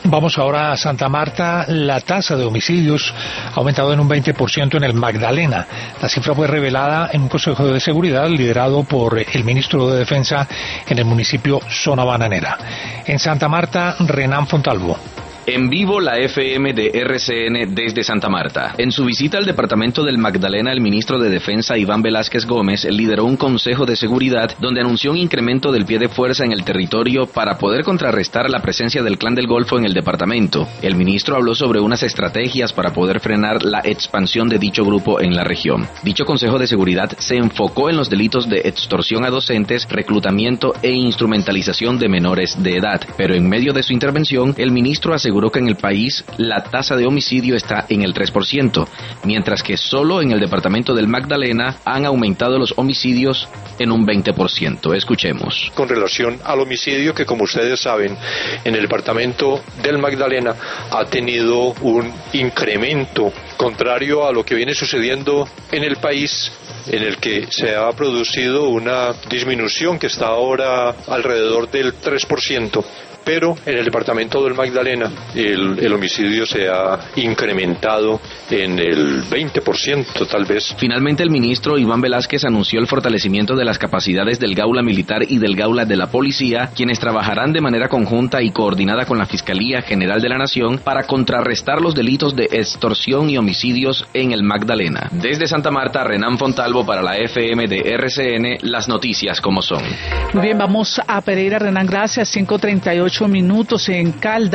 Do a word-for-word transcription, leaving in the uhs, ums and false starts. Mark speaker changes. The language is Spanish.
Speaker 1: Vamos ahora a Santa Marta. La tasa de homicidios ha aumentado en un veinte por ciento en el Magdalena. La cifra fue revelada en un consejo de seguridad liderado por el ministro de Defensa en el municipio Zona Bananera. En Santa Marta, Renan Fontalvo.
Speaker 2: En vivo la F M de R C N desde Santa Marta. En su visita al departamento del Magdalena, el ministro de Defensa Iván Velásquez Gómez lideró un consejo de seguridad donde anunció un incremento del pie de fuerza en el territorio para poder contrarrestar la presencia del Clan del Golfo en el departamento. El ministro habló sobre unas estrategias para poder frenar la expansión de dicho grupo en la región. Dicho consejo de seguridad se enfocó en los delitos de extorsión a docentes, reclutamiento e instrumentalización de menores de edad. Pero en medio de su intervención, el ministro aseguró aseguró que en el país la tasa de homicidio está en el tres por ciento, mientras que solo en el departamento del Magdalena han aumentado los homicidios en un veinte por ciento. Escuchemos.
Speaker 3: Con relación al homicidio, que como ustedes saben, en el departamento del Magdalena ha tenido un incremento contrario a lo que viene sucediendo en el país, en el que se ha producido una disminución que está ahora alrededor del tres por ciento. Pero en el departamento del Magdalena el, el homicidio se ha incrementado en el veinte por ciento tal vez.
Speaker 2: Finalmente el ministro Iván Velásquez anunció el fortalecimiento de las capacidades del Gaula Militar y del Gaula de la Policía, quienes trabajarán de manera conjunta y coordinada con la Fiscalía General de la Nación para contrarrestar los delitos de extorsión y homicidios en el Magdalena. Desde Santa Marta, Renan Fontalvo para la F M de R C N, las noticias como son.
Speaker 4: Muy bien, vamos a Pereira. Renan, gracias. cinco treinta y ocho minutos en Caldas.